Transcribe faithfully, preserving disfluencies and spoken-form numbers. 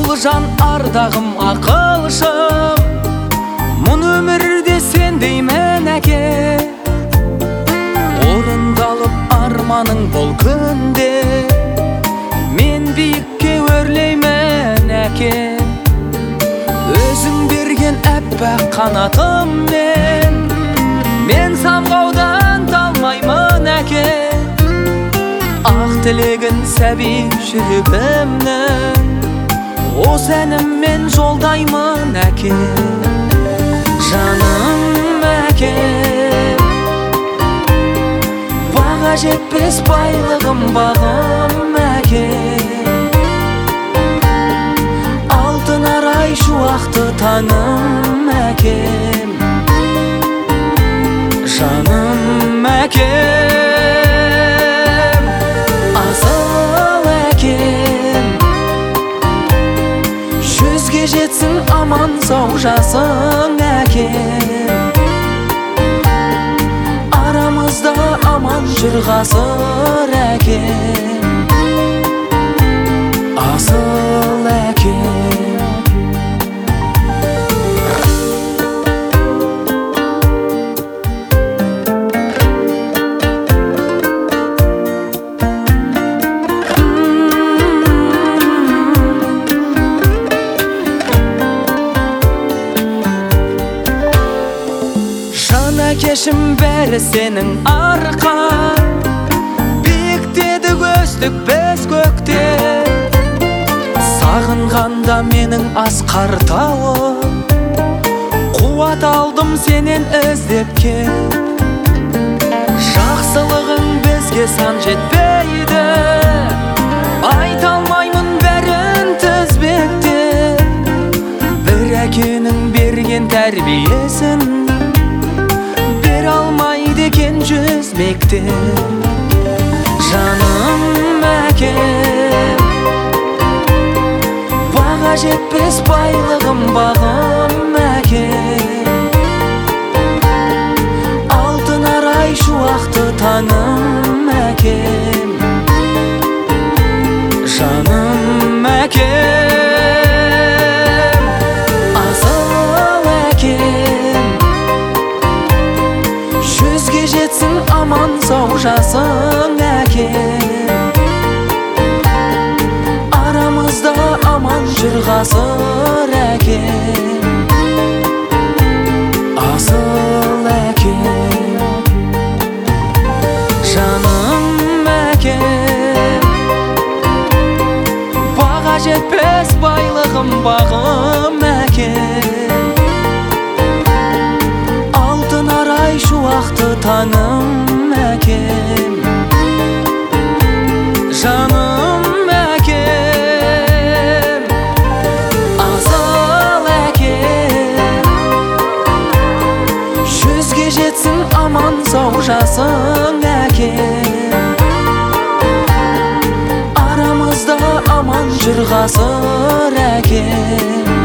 жан ардағым ақылшым, мұн өмірде сен деймін әке. Орындалып арманың бұл күнде, мен биікке өрлеймін әке. Өзің берген әппақ қанатыммен, мен самғаудан талмаймын әке. Ақ тілегін сәби жүрегімнің, осы әніммен жолдаймын әке. Жаным әке, баға жетпес байлығым бағым әке. Алтын арай шуақты таным әкем. Жаным әкем, асыл әкем, жүзге жетсін аман сау жасың әкем. Арамызда аман жүр ғасыр әкем. Асыл әкем. Кешім бәрі сенің арқан, биіктеді көздік біз көкте. Сағынғанда менің асқар тауым, қуат алдым сенен іздеп кел. Жақсылығың бізге сан жетпейді, айта алмаймын бәрін тізбекте. Бір әкенің берген тәрбиесін алмайды екен жүз мектеп. Жаным әкем, баға жетпес байлығым бағым әкем. Алтын арай шуақты таным әкем. Жаным әкем, асыл әкем, жүзге жетсін аман сау жасың әкем. Арамызда аман жүр ғасыр әкем. Асыл әкем. Жаным әкем, баға жетпес байлығым бағым әкем. Шуақты таным әкем. Жаным әкем, асыл әкем, жүзге жетсін аман сау жасың әкем. Арамызда аман жүр ғасыр әкем.